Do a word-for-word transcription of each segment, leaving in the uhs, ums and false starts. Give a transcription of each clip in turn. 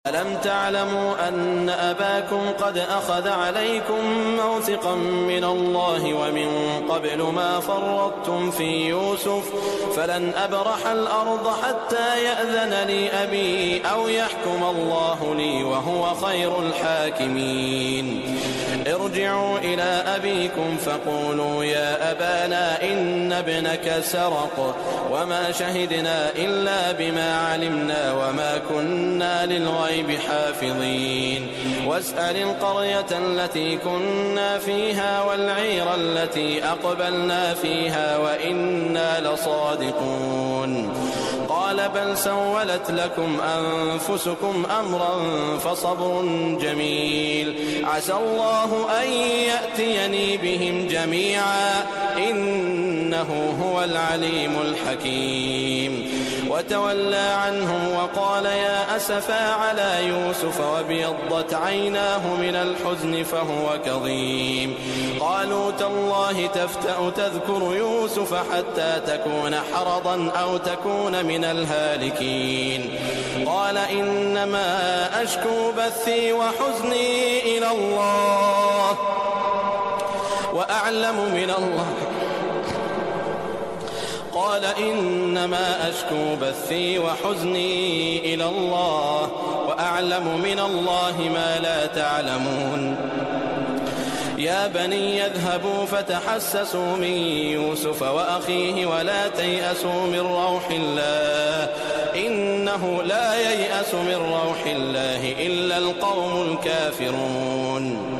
ألم تعلموا أن أباكم قد أخذ عليكم موثقا من الله ومن قبل ما فرطتم في يوسف فلن أبرح الأرض حتى يأذن لي أبي أو يحكم الله لي وهو خير الحاكمين. ارجعوا إلى أبيكم فقولوا يا أبانا إن ابنك سرق وما شهدنا إلا بما علمنا وما كنا للغيب حافظين. واسأل القرية التي كنا فيها والعير التي أقبلنا فيها وإنا لصادقون. قال بل سولت لكم أنفسكم أمرا فصبر جميل عسى الله أن يأتيني بهم جميعا إنه هو العليم الحكيم. وتولى عنهم وقال يا أسفا على يوسف وابيضت عيناه من الحزن فهو كظيم. قالوا تالله تفتأ تذكر يوسف حتى تكون حرضا أو تكون من الهالكين. قال إنما أشكو بثي وحزني إلى الله وأعلم من الله قال إنما أشكو بثي وحزني إلى الله وأعلم من الله ما لا تعلمون. يا بني اذهبوا فتحسسوا من يوسف وأخيه ولا تيأسوا من روح الله إنه لا ييأس من روح الله إلا القوم الكافرون.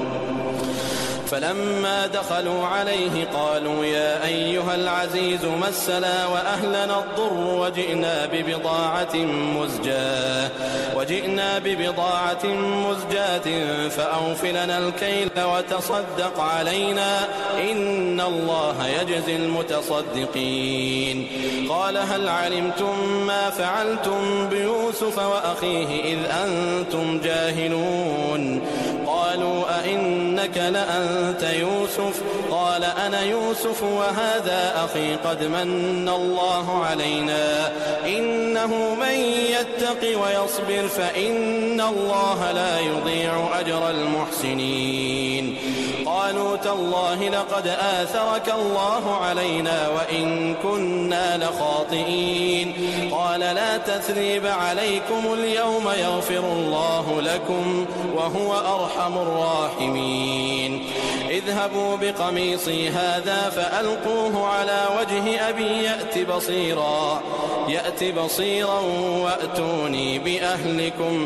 فلما دخلوا عليه قالوا يا أيها العزيز مسنا وأهلنا الضر وجئنا ببضاعة مزجاة وجئنا ببضاعة مزجاة فأوف لنا الكيل وتصدق علينا إن الله يجزي المتصدقين. قال هل علمتم ما فعلتم بيوسف وأخيه إذ أنتم جاهلون؟ قالوا أئنك لأنت يوسف؟ قال أنا يوسف وهذا أخي قد من الله علينا إنه من يتق ويصبر فإن الله لا يضيع أجر المحسنين. قالوا تالله لقد آثرك الله علينا وإن كنا لخاطئين. قال لا تثريب عليكم اليوم يغفر الله لكم وهو أرحم الراحمين. اذهبوا بقميصي هذا فألقوه على وجه أبي يأت بصيرا يأت بصيرا وأتوني بأهلكم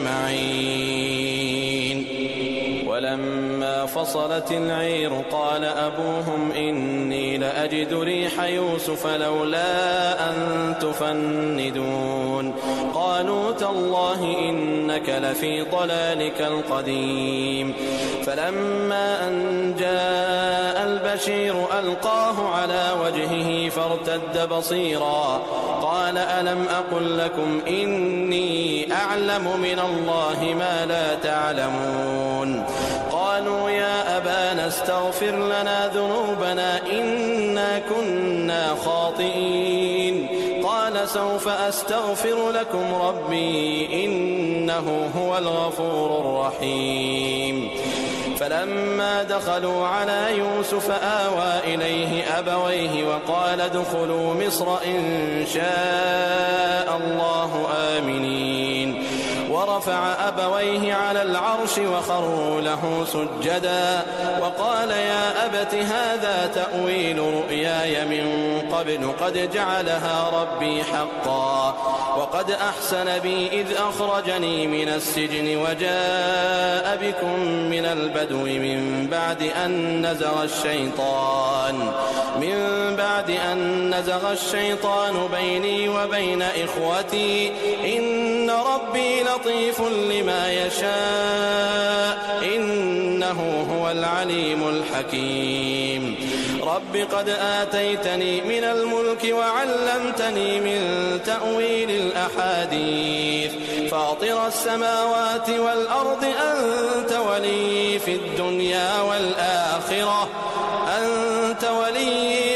أجمعين. ولما فصلت العير قال أبوهم إني لأجد ريح يوسف لولا أن تفندون. قالوا تالله إنك لفي ضلالك القديم. فلما أن جاء البشير ألقاه على وجهه فارتد بصيرا قال ألم أقل لكم إني أعلم من الله ما لا تعلمون. قالوا يا أبانا استغفر لنا ذنوبنا إنا كنا خاطئين. قال سوف أستغفر لكم ربي إنه هو الغفور الرحيم. فلما دخلوا على يوسف آوى إليه أبويه وقال ادخلوا مصر إن شاء الله آمنين. ورفع أبويه على العرش وخروا له سجدا وقال يا أبت هذا تأويل رؤياي من قبل قد جعلها ربي حقا وقد أحسن بي إذ أخرجني من السجن وجاء بكم من البدو من بعد أن نزغ الشيطان من بعد أن نزغ الشيطان بيني وبين إخوتي إن ربي لطيف لما يشاء إنه هو العليم الحكيم. رب قد آتيتني من الملك وعلمتني من تأويل الأحاديث فاطر السماوات والأرض أنت ولي في الدنيا والآخرة أنت ولي في الدنيا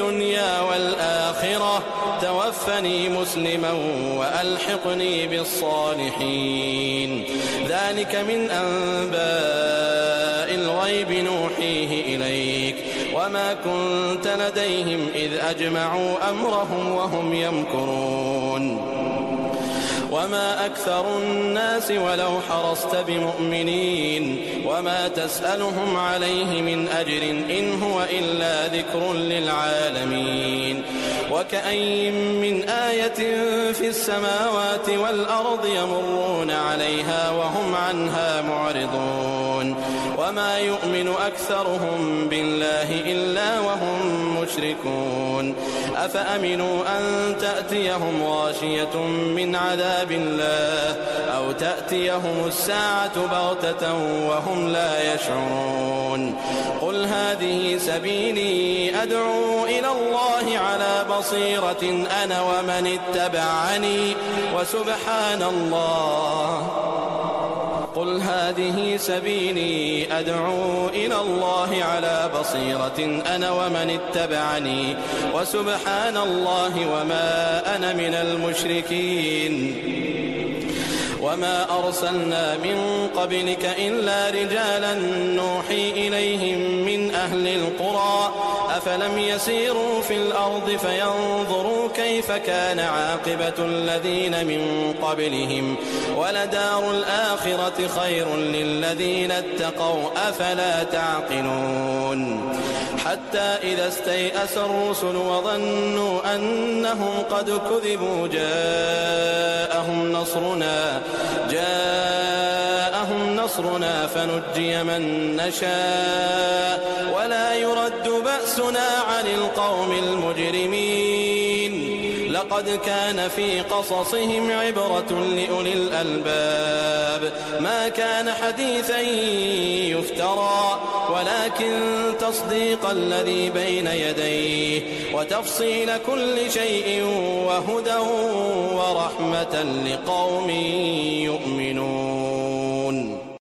الدنيا والآخرة توفني مسلما وألحقني بالصالحين. ذلك من أنباء الغيب نوحيه إليك وما كنت لديهم إذ أجمعوا أمرهم وهم يمكرون. وما أكثر الناس ولو حرصت بمؤمنين وما تسألهم عليه من أجر إن هو إلا ذكر للعالمين. وكأين من آية في السماوات والأرض يمرون عليها وهم عنها معرضون وما يؤمن أكثرهم بالله إلا وهم مشركون. أفأمنوا أن تأتيهم غاشية من عذاب الله أو تأتيهم الساعة بغتة وهم لا يشعرون. قل هذه سبيلي أدعو إلى الله على بصيرة أنا ومن اتبعني وسبحان الله قل هذه سبيلي أدعو إلى الله على بصيرة أنا ومن اتبعني وسبحان الله وما أنا من المشركين. وما أرسلنا من قبلك إلا رجالا نوحي إليهم من أهل القرى أفلم يسيروا في الأرض فينظروا كيف كان عاقبة الذين من قبلهم ولدار الآخرة خير للذين اتقوا أفلا تعقلون. حتى إذا استيأس الرسل وظنوا أنهم قد كذبوا جاءهم نصرنا جاءهم نصرنا فنجي من نشاء ولا يرد بأسنا عن القوم المجرمين. لقد كان في قصصهم عبرة لأولي الألباب ما كان حديثا يفترى ولكن تصديق الذي بين يديه وتفصيل كل شيء وهدى ورحمة لقوم يؤمنون.